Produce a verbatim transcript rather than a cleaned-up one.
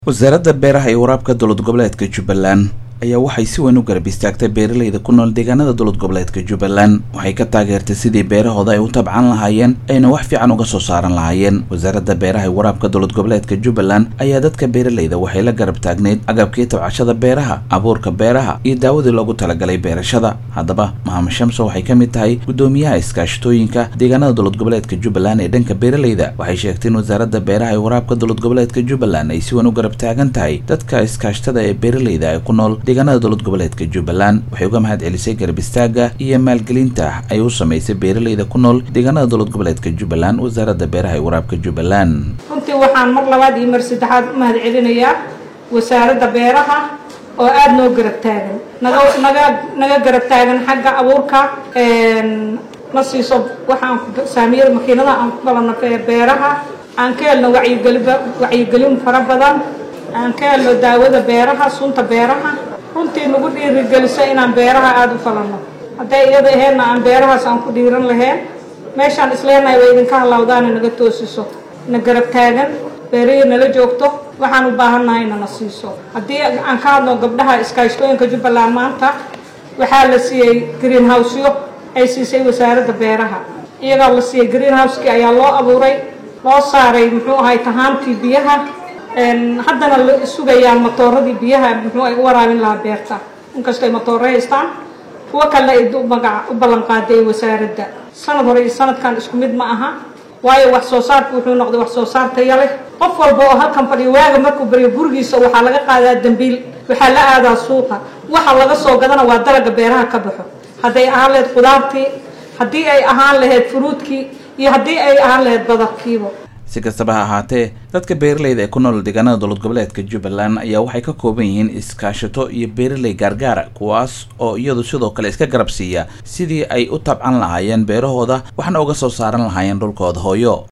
wasaaradda beeraha iyo waraabka dowlad goboleedka Jubbaland ayaa waxay si weyn u garab istaagtay beeralayda ku nool deegaanada dowlad goboleedka Jubbaland waxay ka taageertay sidii beerahooda ay u tabcan lahaayeen ayna wax fiican uga soo saaran lahaayeen wasaaradda beeraha iyo waraabka dowlad goboleedka Jubbaland ayaa dadka beeralayda waxay la garab taagneyd agabkii tabcashada beeraha abuurka beeraha iyo daawadii loogu talagalay beerashada haddaba Maxamed Shamso waxay ka mid tahay gudoomiyaha iskaashatooyinka deegaanada dowlad goboleedka Jubbaland ee dhanka beeralayda waxay sheegtay in wasaaradda beeraha iyo waraabka dowlad goboleedka Jubbaland ay si weyn u garab taagan tahay dadka iskaashatada ee beeralayda ay ku nool deegaanada dowlad goboleedka Jubbaland waxay uga mahad celisay garab istaaga iyo maalgelinta ay u sameysay beeralayda ku nool deegaanada dowlad goboleedka Jubbaland wasaaradda beeraha iyo waraabka Jubbaland runtii waxaan mar labaad iyo mar saddexaad u mahad celinayaa wasaaradda beeraha oo aad noo garab taagan naga naga naga garab taagan xagga abuurka een ma siiso waxaan saamiyada makiinada aan ku balana beeraha aan ka helno wacyigelin wacyigelin fara badan aan ka helno daawada beeraha sunta beeraha runtii nagu dhiirigelisay inaan beeraha aad u falano hadday iyada ahaydna aan beerahaas aan ku dhiiran lahayn meeshaan isleenahay way idinka halawdaan naga toosiso na garab taagan beerihii nala joogto waxaan u baahannahay inana siiso haddii aan ka hadlo gabdhaha iskaashatooyinka Jubbaland maanta waxaa la siiyey greenhouse-yo ay siisay wasaaradda beeraha iyagaa la siiyey greenhouse-kii ayaa loo abuuray loo saaray muxuu ahay tahaantii biyaha haddana la sugayaan matooradii biyaha muxuu ay u waraabin lahaa beerta inkastoo ay matooro haystaan kuwa kale ay magac u ballan qaaday wasaaradda sanad hore iyo sanadkan isku mid ma aha waayo wax soo saarku wuxuu noqday wax soo saar tayo leh qof walba oo halkan fadhiyo waaga markuu bariyo gurigiisa waxaa laga qaadaa dambiil waxaa la aadaa suuqa waxa laga soo gadana waa dalagga beeraha ka baxo hadday ahaan lahayd qudaartii haddii ay ahaan lahayd fruudkii iyo haddii ay ahaan lahayd badarkiiba si kastaba ha ahaatee dadka beeralayda ee ku nool deegaanada dowlad goboleedka Jubbaland ayaa waxay ka kooban yihiin iskaashato iyo beeralay gaargaar kuwaas oo iyadu sidoo kale iska garab siiya sidii ay u tabcan lahaayeen beerahooda waxna uga soo saaran lahaayeen dhulkooda hooyo